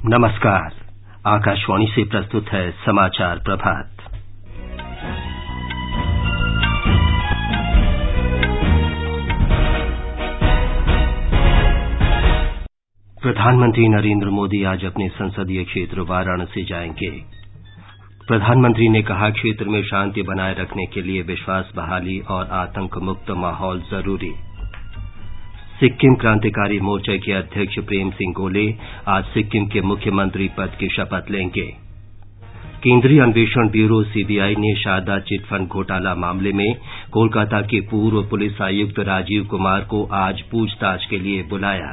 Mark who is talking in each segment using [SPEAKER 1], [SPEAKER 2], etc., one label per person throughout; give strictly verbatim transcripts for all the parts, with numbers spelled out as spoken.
[SPEAKER 1] नमस्कार। आकाशवाणी से प्रस्तुत है समाचार प्रभात। प्रधानमंत्री नरेंद्र मोदी आज अपने संसदीय क्षेत्र वाराणसी जाएंगे। प्रधानमंत्री ने कहा, क्षेत्र में शांति बनाए रखने के लिए विश्वास बहाली और आतंक मुक्त माहौल जरूरी। सिक्किम क्रांतिकारी मोर्चा के अध्यक्ष प्रेम सिंह गोले आज सिक्किम के मुख्यमंत्री पद की शपथ लेंगे। केंद्रीय अन्वेषण ब्यूरो सीबीआई ने शारदा चिटफंड घोटाला मामले में कोलकाता के पूर्व पुलिस आयुक्त राजीव कुमार को आज पूछताछ के लिए बुलाया।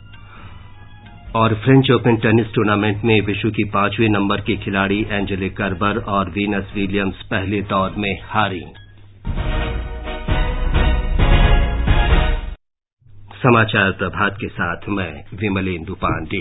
[SPEAKER 1] और फ्रेंच ओपन टेनिस टूर्नामेंट में विश्व की पांचवें नंबर की खिलाड़ी एंजेलिक कर्बर और वीनस विलियम्स पहले दौर में हारी। समाचार प्रभात के साथ मैं विमलेंदु पांडे।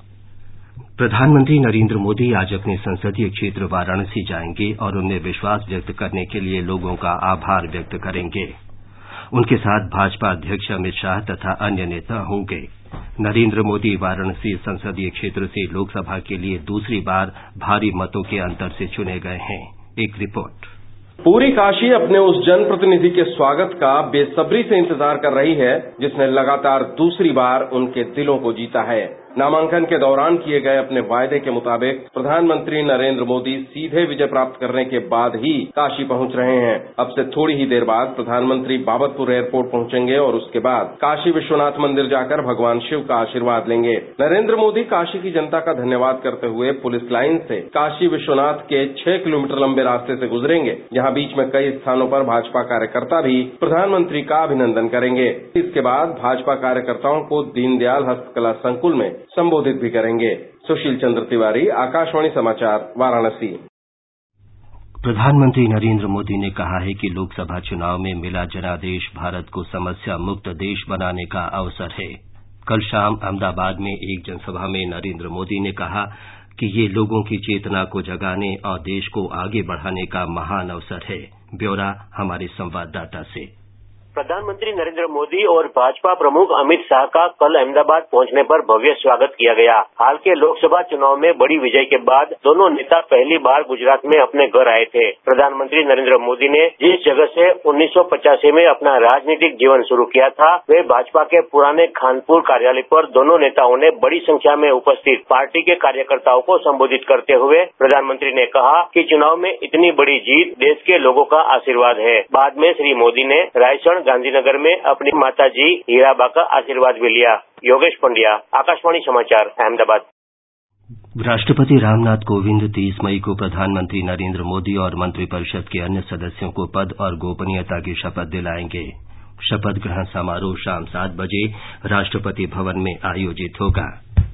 [SPEAKER 1] प्रधानमंत्री नरेंद्र मोदी आज अपने संसदीय क्षेत्र वाराणसी जाएंगे और उनमें विश्वास व्यक्त करने के लिए लोगों का आभार व्यक्त करेंगे। उनके साथ भाजपा अध्यक्ष अमित शाह तथा अन्य नेता होंगे। नरेंद्र मोदी वाराणसी संसदीय क्षेत्र से लोकसभा के लिए दूसरी बार भारी मतों के अंतर से चुने गए हैं। एक रिपोर्ट।
[SPEAKER 2] पूरी काशी अपने उस जनप्रतिनिधि के स्वागत का बेसब्री से इंतजार कर रही है जिसने लगातार दूसरी बार उनके दिलों को जीता है। नामांकन के दौरान किए गए अपने वायदे के मुताबिक प्रधानमंत्री नरेंद्र मोदी सीधे विजय प्राप्त करने के बाद ही काशी पहुंच रहे हैं। अब से थोड़ी ही देर बाद प्रधानमंत्री बाबतपुर एयरपोर्ट पहुंचेंगे और उसके बाद काशी विश्वनाथ मंदिर जाकर भगवान शिव का आशीर्वाद लेंगे। नरेंद्र मोदी काशी की जनता का धन्यवाद करते हुए पुलिस लाइन से काशी विश्वनाथ के छह किलोमीटर लंबे रास्ते से गुजरेंगे, जहां बीच में कई स्थानों पर भाजपा कार्यकर्ता भी प्रधानमंत्री का अभिनंदन करेंगे। इसके बाद भाजपा कार्यकर्ताओं को दीनदयाल हस्तकला संकुल में संबोधित भी करेंगे। सुशील चंद्र तिवारी, आकाशवाणी समाचार, वाराणसी।
[SPEAKER 1] प्रधानमंत्री नरेंद्र मोदी ने कहा है कि लोकसभा चुनाव में मिला जनादेश भारत को समस्या मुक्त देश बनाने का अवसर है। कल शाम अहमदाबाद में एक जनसभा में नरेंद्र मोदी ने कहा कि ये लोगों की चेतना को जगाने और देश को आगे बढ़ाने का महान अवसर है। ब्यौरा हमारे संवाददाता से।
[SPEAKER 3] प्रधानमंत्री नरेंद्र मोदी और भाजपा प्रमुख अमित शाह का कल अहमदाबाद पहुंचने पर भव्य स्वागत किया गया। हाल के लोकसभा चुनाव में बड़ी विजय के बाद दोनों नेता पहली बार गुजरात में अपने घर आए थे। प्रधानमंत्री नरेंद्र मोदी ने जिस जगह से उन्नीस सौ पचासी में अपना राजनीतिक जीवन शुरू किया था, वे भाजपा के पुराने खानपुर कार्यालय पर दोनों नेताओं ने बड़ी संख्या में उपस्थित पार्टी के कार्यकर्ताओं को संबोधित करते हुए प्रधानमंत्री ने कहा कि चुनाव में इतनी बड़ी जीत देश के लोगों का आशीर्वाद है। बाद में श्री मोदी ने रायसन गांधीनगर में अपनी माताजी हीराबा का आशीर्वाद भी लिया। योगेश पंड्या, आकाशवाणी समाचार, अहमदाबाद।
[SPEAKER 1] राष्ट्रपति रामनाथ कोविंद तीस मई को प्रधानमंत्री नरेंद्र मोदी और मंत्रिपरिषद के अन्य सदस्यों को पद और गोपनीयता की शपथ दिलाएंगे। शपथ ग्रहण समारोह शाम सात बजे राष्ट्रपति भवन में आयोजित होगा।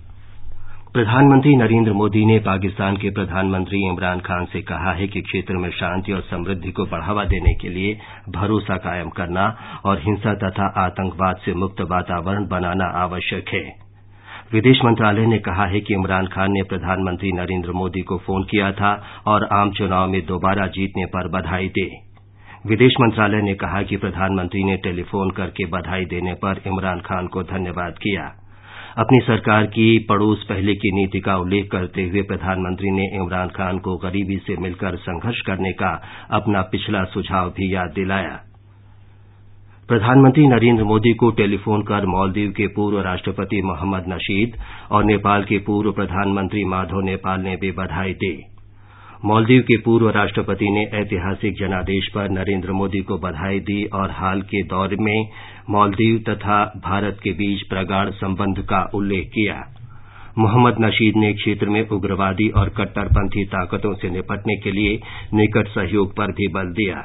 [SPEAKER 1] प्रधानमंत्री नरेंद्र मोदी ने पाकिस्तान के प्रधानमंत्री इमरान खान से कहा है कि क्षेत्र में शांति और समृद्धि को बढ़ावा देने के लिए भरोसा कायम करना और हिंसा तथा आतंकवाद से मुक्त वातावरण बनाना आवश्यक है। विदेश मंत्रालय ने कहा है कि इमरान खान ने प्रधानमंत्री नरेंद्र मोदी को फोन किया था और आम चुनाव में दोबारा जीतने पर बधाई दी। विदेश मंत्रालय ने कहा कि प्रधानमंत्री ने टेलीफोन करके बधाई देने पर इमरान खान को धन्यवाद किया। अपनी सरकार की पड़ोस पहले की नीति का उल्लेख करते हुए प्रधानमंत्री ने इमरान खान को गरीबी से मिलकर संघर्ष करने का अपना पिछला सुझाव भी याद दिलाया। प्रधानमंत्री नरेंद्र मोदी को टेलीफोन कर मालदीव के पूर्व राष्ट्रपति मोहम्मद नशीद और नेपाल के पूर्व प्रधानमंत्री माधव नेपाल ने भी बधाई दी। मालदीव के पूर्व राष्ट्रपति ने ऐतिहासिक जनादेश पर नरेंद्र मोदी को बधाई दी और हाल के दौर में मालदीव तथा भारत के बीच प्रगाढ़ संबंध का उल्लेख किया। मोहम्मद नशीद ने क्षेत्र में उग्रवादी और कट्टरपंथी ताकतों से निपटने के लिए निकट सहयोग पर भी बल दिया।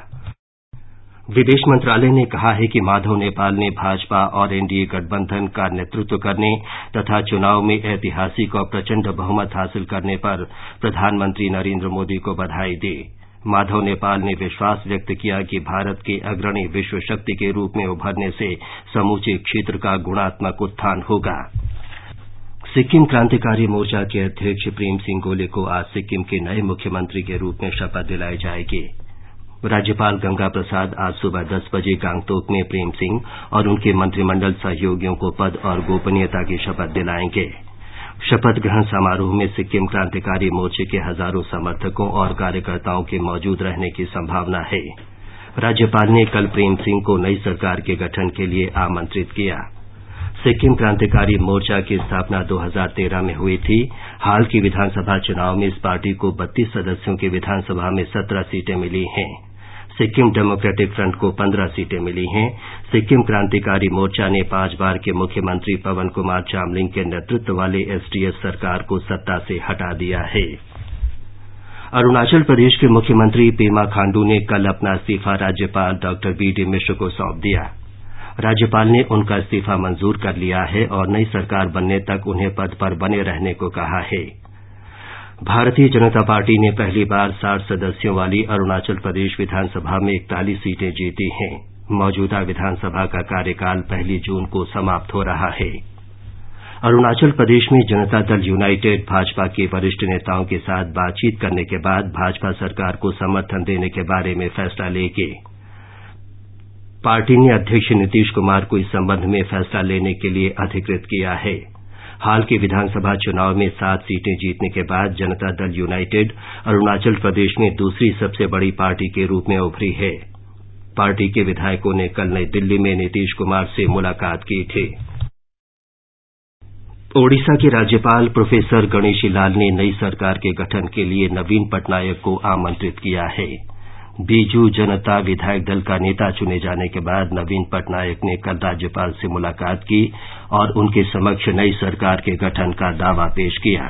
[SPEAKER 1] विदेश मंत्रालय ने कहा है कि माधव नेपाल ने भाजपा और एनडीए गठबंधन का नेतृत्व करने तथा चुनाव में ऐतिहासिक और प्रचंड बहुमत हासिल करने पर प्रधानमंत्री नरेंद्र मोदी को बधाई दी। माधव नेपाल ने विश्वास व्यक्त किया कि भारत के अग्रणी विश्व शक्ति के रूप में उभरने से समूचे क्षेत्र का गुणात्मक उत्थान होगा। सिक्किम क्रांतिकारी मोर्चा के अध्यक्ष प्रेम सिंह गोले को आज सिक्किम के नए मुख्यमंत्री के रूप में शपथ दिलाई जाएगी। राज्यपाल गंगा प्रसाद आज सुबह दस बजे गांगटोक में प्रेम सिंह और उनके मंत्रिमंडल सहयोगियों को पद और गोपनीयता की शपथ दिलाएंगे। शपथ ग्रहण समारोह में सिक्किम क्रांतिकारी मोर्चे के हजारों समर्थकों और कार्यकर्ताओं के मौजूद रहने की संभावना है। राज्यपाल ने कल प्रेम सिंह को नई सरकार के गठन के लिए आमंत्रित किया। सिक्किम क्रांतिकारी मोर्चा की स्थापना दो हज़ार तेरह में हुई थी। हाल की विधानसभा चुनाव में इस पार्टी को बत्तीस सदस्यों की विधानसभा में सत्रह सीटें मिली हैं। सिक्किम डेमोक्रेटिक फ्रंट को पंद्रह सीटें मिली हैं। सिक्किम क्रांतिकारी मोर्चा ने पांच बार के मुख्यमंत्री पवन कुमार चामलिंग के नेतृत्व वाले एसडीएफ सरकार को सत्ता से हटा दिया है। अरुणाचल प्रदेश के मुख्यमंत्री पेमा खांडू ने कल अपना इस्तीफा राज्यपाल डॉ बी डी मिश्र को सौंप दिया। राज्यपाल ने उनका इस्तीफा मंजूर कर लिया है और नई सरकार बनने तक उन्हें पद पर बने रहने को कहा है। भारतीय जनता पार्टी ने पहली बार साठ सदस्यों वाली अरुणाचल प्रदेश विधानसभा में इकतालीस सीटें जीती हैं। मौजूदा विधानसभा का कार्यकाल पहली जून को समाप्त हो रहा है। अरुणाचल प्रदेश में जनता दल यूनाइटेड भाजपा के वरिष्ठ नेताओं के साथ बातचीत करने के बाद भाजपा सरकार को समर्थन देने के बारे में फैसला लेगी। पार्टी ने अध्यक्ष नीतीश कुमार को इस संबंध में फैसला लेने के लिए अधिकृत किया है। हाल के विधानसभा चुनाव में सात सीटें जीतने के बाद जनता दल यूनाइटेड अरुणाचल प्रदेश में दूसरी सबसे बड़ी पार्टी के रूप में उभरी है। पार्टी के विधायकों ने कल नई दिल्ली में नीतीश कुमार से मुलाकात की थी। ओडिशा के राज्यपाल प्रोफेसर गणेशी लाल ने नई सरकार के गठन के लिए नवीन पटनायक को आमंत्रित किया है। बीजू जनता विधायक दल का नेता चुने जाने के बाद नवीन पटनायक ने कल राज्यपाल से मुलाकात की और उनके समक्ष नई सरकार के गठन का दावा पेश किया।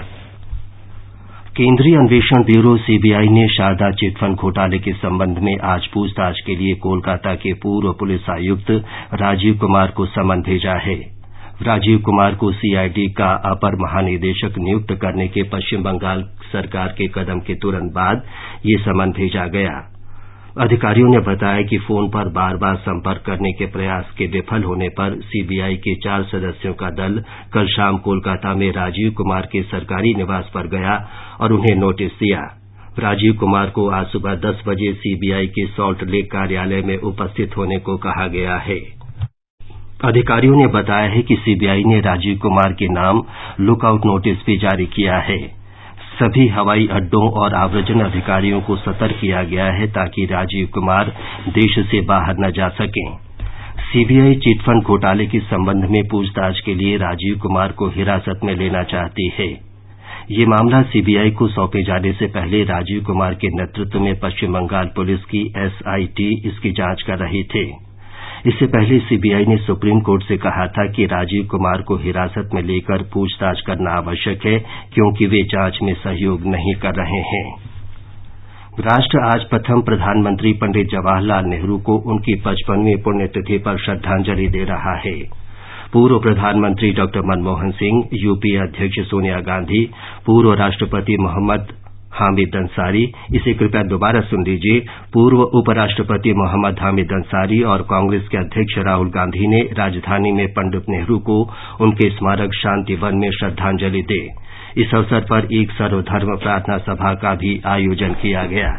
[SPEAKER 1] केंद्रीय अन्वेषण ब्यूरो सीबीआई ने शारदा चिटफंड घोटाले के संबंध में आज पूछताछ के लिए कोलकाता के पूर्व पुलिस आयुक्त राजीव कुमार को समन भेजा है। राजीव कुमार को सीआईडी का अपर महानिदेशक नियुक्त करने के पश्चिम बंगाल सरकार के कदम के तुरंत बाद ये समन भेजा गया। अधिकारियों ने बताया कि फोन पर बार बार संपर्क करने के प्रयास के विफल होने पर सीबीआई के चार सदस्यों का दल कल शाम कोलकाता में राजीव कुमार के सरकारी निवास पर गया और उन्हें नोटिस दिया। राजीव कुमार को आज सुबह दस बजे सीबीआई के सॉल्ट लेक कार्यालय में उपस्थित होने को कहा गया है। अधिकारियों ने बताया है कि सीबीआई ने राजीव कुमार के नाम लुकआउट नोटिस भी जारी किया है। सभी हवाई अड्डों और आव्रजन अधिकारियों को सतर्क किया गया है ताकि राजीव कुमार देश से बाहर न जा सकें। सीबीआई चिटफंड घोटाले के संबंध में पूछताछ के लिए राजीव कुमार को हिरासत में लेना चाहती है। ये मामला सीबीआई को सौंपे जाने से पहले राजीव कुमार के नेतृत्व में पश्चिम बंगाल पुलिस की एसआईटी इसकी जांच कर रही थी। इससे पहले सीबीआई ने सुप्रीम कोर्ट से कहा था कि राजीव कुमार को हिरासत में लेकर पूछताछ करना आवश्यक है क्योंकि वे जांच में सहयोग नहीं कर रहे हैं। राष्ट्र आज प्रथम प्रधानमंत्री पंडित जवाहरलाल नेहरू को उनकी पचपनवीं पुण्यतिथि पर श्रद्धांजलि दे रहा है। पूर्व प्रधानमंत्री डॉ मनमोहन सिंह, यूपीए अध्यक्ष सोनिया गांधी, पूर्व राष्ट्रपति मोहम्मद हामिद अंसारी, इसे कृपया दोबारा सुन लीजिए, पूर्व उपराष्ट्रपति मोहम्मद हामिद अंसारी और कांग्रेस के अध्यक्ष राहुल गांधी ने राजधानी में पंडित नेहरू को उनके स्मारक शांति वन में श्रद्धांजलि दी। इस अवसर पर एक सर्वधर्म प्रार्थना सभा का भी आयोजन किया गया।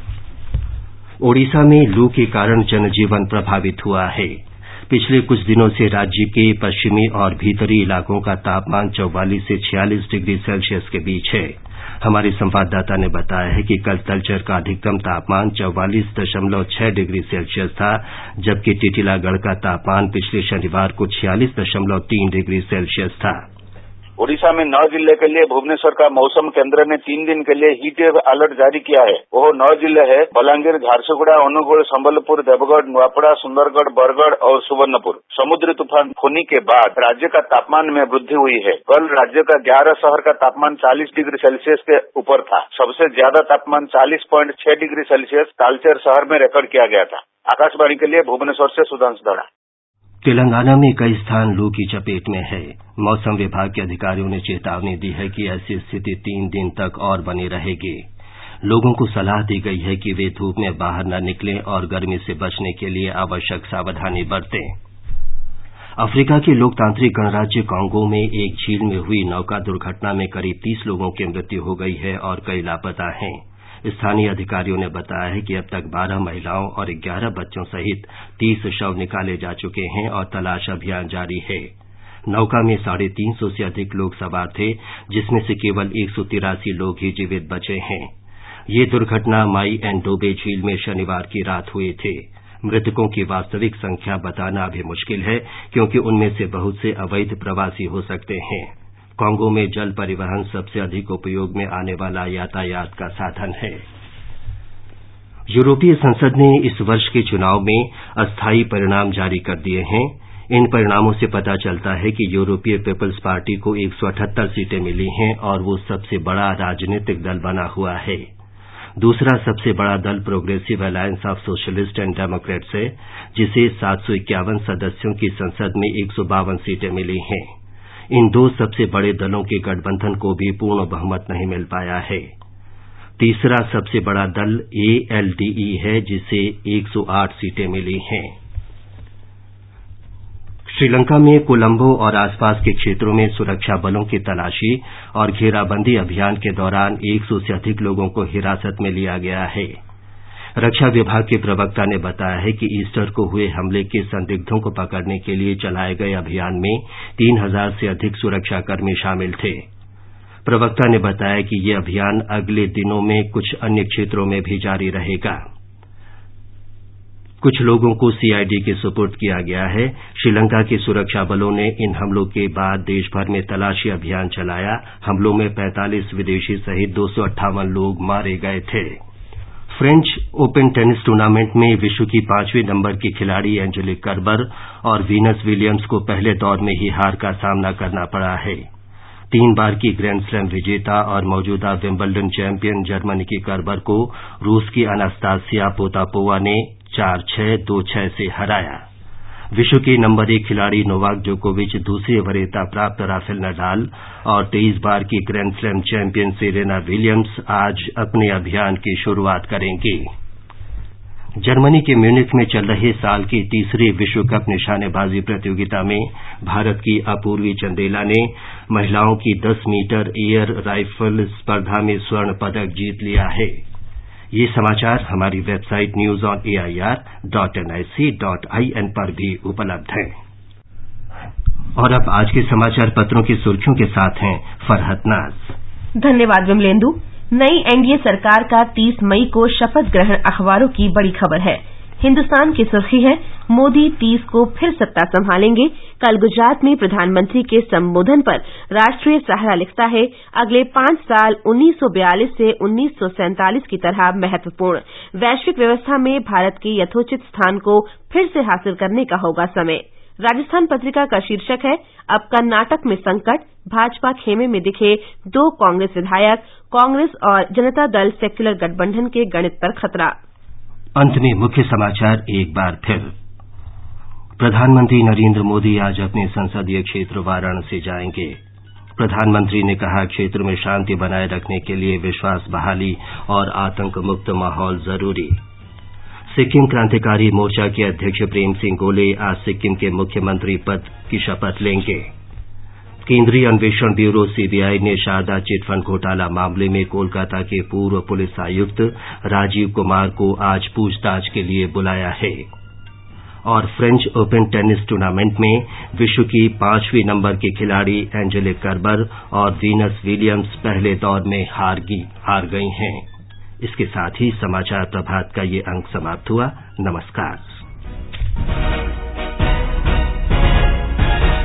[SPEAKER 1] ओडिशा में लू के कारण जनजीवन प्रभावित हुआ है। पिछले कुछ दिनों से राज्य के पश्चिमी और भीतरी इलाकों का तापमान चौवालीस से छियालीस डिग्री सेल्सियस के बीच है। हमारे संवाददाता ने बताया है कि कल तलचर का अधिकतम तापमान चौवालीस दशमलव छह डिग्री सेल्सियस था, जबकि टिटिलागढ़ का तापमान पिछले शनिवार को छियालीस दशमलव तीन डिग्री सेल्सियस था।
[SPEAKER 4] ओडिशा में नौ जिले के लिए भुवनेश्वर का मौसम केंद्र ने तीन दिन के लिए हीट वेव अलर्ट जारी किया है। वो नौ जिले हैं बलांगीर, झारसुगुड़ा, अनुगुल, संबलपुर, देवगढ़, नुआपड़ा, सुंदरगढ़, बरगढ़ और सुवर्णपुर। समुद्री तूफान फोनी के बाद राज्य का तापमान में वृद्धि हुई है। कल राज्य का ग्यारह शहर का तापमान चालीस डिग्री सेल्सियस के ऊपर था। सबसे ज्यादा तापमान चालीस पॉइंट छह डिग्री सेल्सियस तालचेर शहर में रिकॉर्ड किया गया था। आकाशवाणी के लिए भुवनेश्वर से सुधांशु दाड़ा।
[SPEAKER 1] तेलंगाना में कई स्थान लू की चपेट में है। मौसम विभाग के अधिकारियों ने चेतावनी दी है कि ऐसी स्थिति तीन दिन तक और बनी रहेगी। लोगों को सलाह दी गई है कि वे धूप में बाहर न निकलें और गर्मी से बचने के लिए आवश्यक सावधानी बरतें। अफ्रीका के लोकतांत्रिक गणराज्य कांगो में एक झील में हुई नौका दुर्घटना में करीब तीस लोगों की मृत्यु हो गई है और कई लापता हैं। स्थानीय अधिकारियों ने बताया है कि अब तक बारह महिलाओं और ग्यारह बच्चों सहित तीस शव निकाले जा चुके हैं और तलाश अभियान जारी है। नौका में साढ़े तीन सौ से अधिक लोग सवार थे, जिसमें से केवल एक सौ तिरासी लोग ही जीवित बचे हैं। ये दुर्घटना माई एंड डोबे झील में शनिवार की रात हुई थी। मृतकों की वास्तविक संख्या बताना अभी मुश्किल है, क्योंकि उनमें से बहुत से अवैध प्रवासी हो सकते हैं। कांगो में जल परिवहन सबसे अधिक उपयोग में आने वाला यातायात का साधन है। यूरोपीय संसद ने इस वर्ष के चुनाव में अस्थायी परिणाम जारी कर दिए हैं। इन परिणामों से पता चलता है कि यूरोपीय पीपल्स पार्टी को एक सौ अठहत्तर सीटें मिली हैं और वो सबसे बड़ा राजनीतिक दल बना हुआ है। दूसरा सबसे बड़ा दल progressive alliance of socialist and democrats है, जिसे सात सौ इक्यावन सदस्यों की संसद में एक सौ बावन सीटें मिली हैं। इन दो सबसे बड़े दलों के गठबंधन को भी पूर्ण बहुमत नहीं मिल पाया है। तीसरा सबसे बड़ा दल ए एल डी ई है, जिसे एक सौ आठ सीटें मिली हैं। श्रीलंका में कोलंबो और आसपास के क्षेत्रों में सुरक्षा बलों की तलाशी और घेराबंदी अभियान के दौरान एक सौ से अधिक लोगों को हिरासत में लिया गया है। रक्षा विभाग के प्रवक्ता ने बताया है कि ईस्टर को हुए हमले के संदिग्धों को पकड़ने के लिए चलाए गए अभियान में तीन हजार से अधिक सुरक्षाकर्मी शामिल थे। प्रवक्ता ने बताया कि ये अभियान अगले दिनों में कुछ अन्य क्षेत्रों में भी जारी रहेगा। कुछ लोगों को सी आई डी के सुपुर्द किया गया है। श्रीलंका के सुरक्षा बलों ने इन हमलों के बाद देश भर में तलाशी अभियान चलाया। हमलों में पैंतालीस विदेशी सहित दो सौ अट्ठावन लोग मारे गए थे। फ्रेंच ओपन टेनिस टूर्नामेंट में विश्व की पांचवें नंबर की खिलाड़ी एंजेलिक कर्बर और वीनस विलियम्स को पहले दौर में ही हार का सामना करना पड़ा है। तीन बार की ग्रैंड स्लैम विजेता और मौजूदा विंबलडन चैंपियन जर्मनी की कर्बर को रूस की अनास्तासिया पोतापोवा ने चार छह दो छह से हराया। विश्व के नंबर एक खिलाड़ी नोवाक जोकोविच, दूसरी वरीयता प्राप्त राफेल नडाल और तेईस बार की grand slam champion Serena Williams आज अपने अभियान की शुरुआत करेंगी। जर्मनी के म्यूनिख में चल रहे साल की तीसरी विश्व कप निशानेबाजी प्रतियोगिता में भारत की अपूर्वी चंदेला ने महिलाओं की दस मीटर एयर राइफल स्पर्धा में स्वर्ण पदक जीत लिया है। ये समाचार हमारी website news on A I R dot N I C dot I N पर भी उपलब्ध है। और अब आज के समाचार पत्रों की सुर्खियों के साथ हैं फरहत नाज।
[SPEAKER 5] धन्यवाद विमलेंदु। नई एन डी ए सरकार का तीस मई को शपथ ग्रहण अखबारों की बड़ी खबर है। हिन्दुस्तान की सुर्खी है, मोदी तीस को फिर सत्ता संभालेंगे। कल गुजरात में प्रधानमंत्री के संबोधन पर राष्ट्रीय सहारा लिखता है, अगले पांच साल उन्नीस सौ बयालीस से उन्नीस सौ सैंतालीस की तरह महत्वपूर्ण। वैश्विक व्यवस्था में भारत के यथोचित स्थान को फिर से हासिल करने का होगा समय। राजस्थान पत्रिका का शीर्षक है, अब कर्नाटक में संकट, भाजपा खेमे में दिखे दो कांग्रेस विधायक, कांग्रेस और जनता दल सेक्युलर गठबंधन के गणित पर खतरा।
[SPEAKER 1] अंत में मुख्य समाचार एक बार फिर। प्रधानमंत्री नरेंद्र मोदी आज अपने संसदीय क्षेत्र वाराणसी जाएंगे। प्रधानमंत्री ने कहा, क्षेत्र में शांति बनाए रखने के लिए विश्वास बहाली और आतंक मुक्त माहौल जरूरी। सिक्किम क्रांतिकारी मोर्चा के अध्यक्ष प्रेम सिंह गोले आज सिक्किम के मुख्यमंत्री पद की शपथ लेंगे। केंद्रीय अन्वेषण ब्यूरो सी बी आई ने शारदा चिटफंड घोटाला मामले में कोलकाता के पूर्व पुलिस आयुक्त राजीव कुमार को आज पूछताछ के लिए बुलाया है। और फ्रेंच ओपन टेनिस टूर्नामेंट में विश्व की पांचवीं नंबर की खिलाड़ी एंजेलिक कर्बर और वीनस विलियम्स पहले दौर में हार गई हैं। इसके साथ ही समाचार प्रभात का ये अंक समाप्त हुआ। नमस्कार।